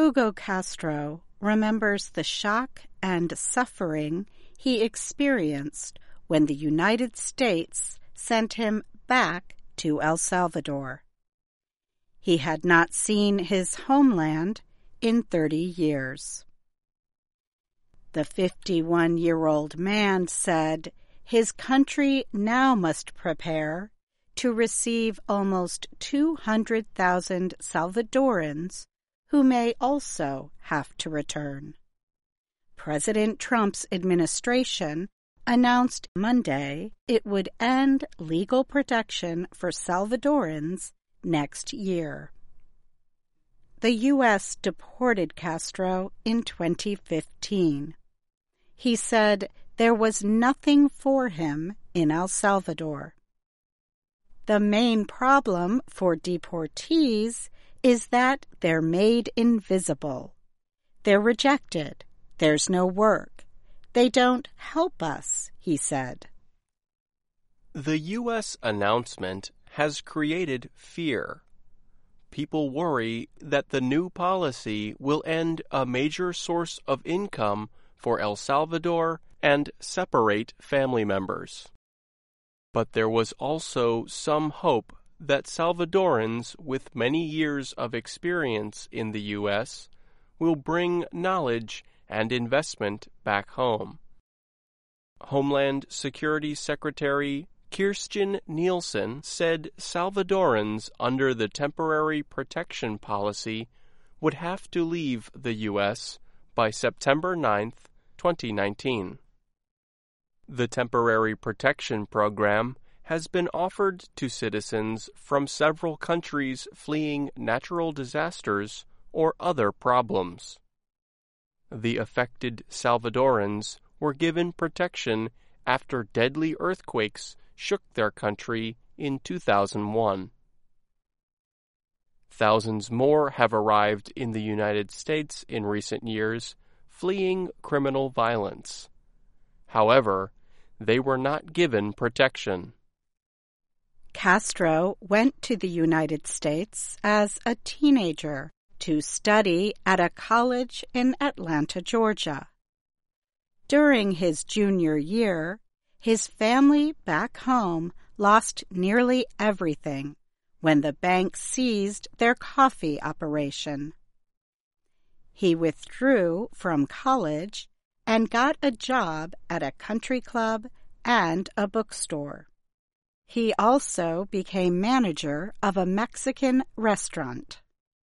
Hugo Castro remembers the shock and suffering he experienced when the United States sent him back to El Salvador. He had not seen his homeland in 30 years. The 51-year-old man said his country now must prepare to receive almost 200,000 Salvadorans who may also have to return. President Trump's administration announced Monday it would end legal protection for Salvadorans next year. The U.S. deported Castro in 2015. He said there was nothing for him in El Salvador. The main problem for deportees is that they're made invisible. They're rejected. There's no work. They don't help us, he said. The U.S. announcement has created fear. People worry that the new policy will end a major source of income for El Salvador and separate family members. But there was also some hope that Salvadorans with many years of experience in the U.S. will bring knowledge and investment back home. Homeland Security Secretary Kirstjen Nielsen said Salvadorans under the temporary protection policy would have to leave the U.S. by September 9, 2019. The temporary protection program has been offered to citizens from several countries fleeing natural disasters or other problems. The affected Salvadorans were given protection after deadly earthquakes shook their country in 2001. Thousands more have arrived in the United States in recent years, fleeing criminal violence. However, they were not given protection. Castro went to the United States as a teenager to study at a college in Atlanta, Georgia. During his junior year, his family back home lost nearly everything when the bank seized their coffee operation. He withdrew from college and got a job at a country club and a bookstore. He also became manager of a Mexican restaurant.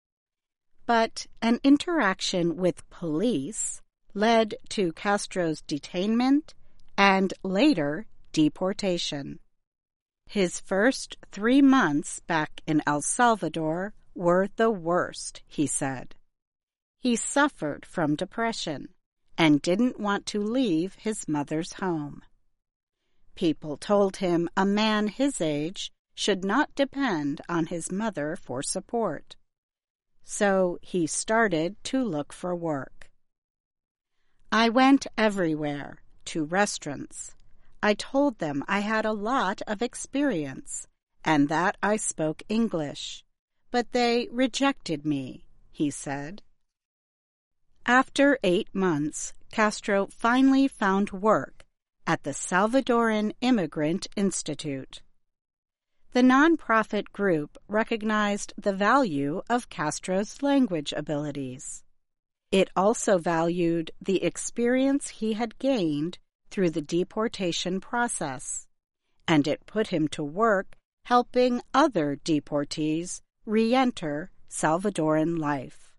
But an interaction with police led to Castro's detainment and later deportation. His first 3 months back in El Salvador were the worst, he said. He suffered from depression and didn't want to leave his mother's home. People told him a man his age should not depend on his mother for support. So he started to look for work. I went everywhere, to restaurants. I told them I had a lot of experience and that I spoke English, but they rejected me, he said. After 8 months, Castro finally found work at the Salvadoran Immigrant Institute. The nonprofit group recognized the value of Castro's language abilities. It also valued the experience he had gained through the deportation process, and it put him to work helping other deportees re-enter Salvadoran life.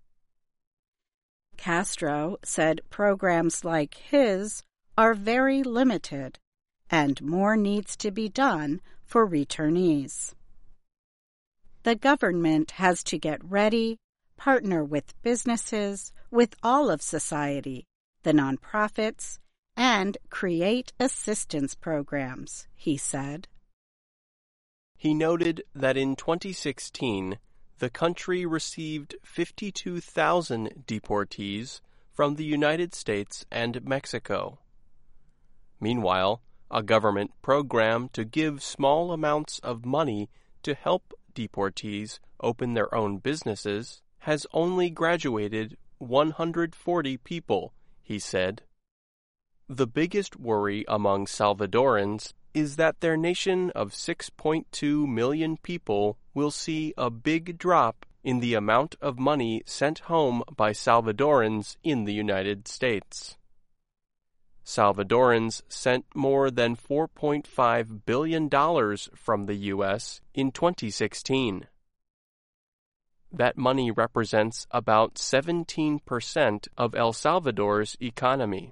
Castro said programs like his are very limited, and more needs to be done for returnees. The government has to get ready, partner with businesses, with all of society, the nonprofits, and create assistance programs, he said. He noted that in 2016, the country received 52,000 deportees from the United States and Mexico. Meanwhile, a government program to give small amounts of money to help deportees open their own businesses has only graduated 140 people, he said. The biggest worry among Salvadorans is that their nation of 6.2 million people will see a big drop in the amount of money sent home by Salvadorans in the United States. Salvadorans sent more than $4.5 billion from the U.S. in 2016. That money represents about 17% of El Salvador's economy.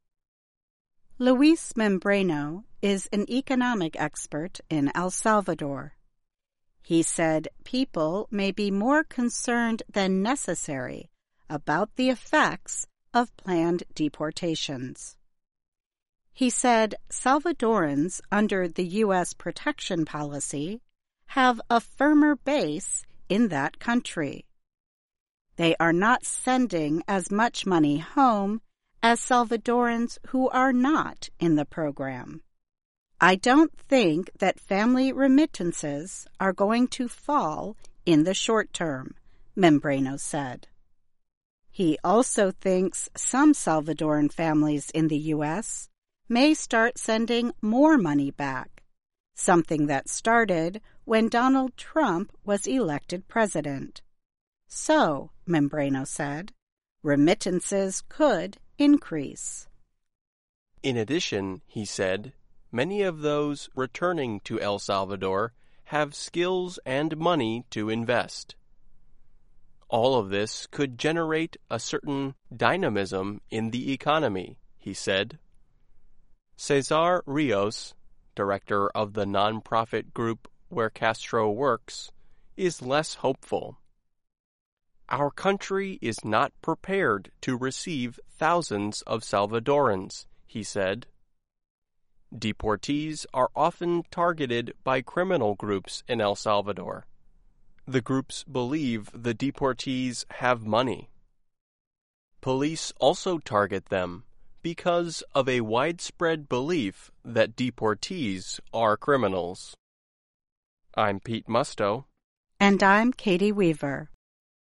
Luis Membreno is an economic expert in El Salvador. He said people may be more concerned than necessary about the effects of planned deportations. He said Salvadorans under the U.S. protection policy have a firmer base in that country. They are not sending as much money home as Salvadorans who are not in the program. I don't think that family remittances are going to fall in the short term, Membreno said. He also thinks some Salvadoran families in the U.S. may start sending more money back, something that started when Donald Trump was elected president. So, Membreno said, remittances could increase. In addition, he said, many of those returning to El Salvador have skills and money to invest. All of this could generate a certain dynamism in the economy, he said. Cesar Rios, director of the nonprofit group where Castro works, is less hopeful. Our country is not prepared to receive thousands of Salvadorans, he said. Deportees are often targeted by criminal groups in El Salvador. The groups believe the deportees have money. Police also target them because of a widespread belief that deportees are criminals. I'm Pete Musto. And I'm Katie Weaver.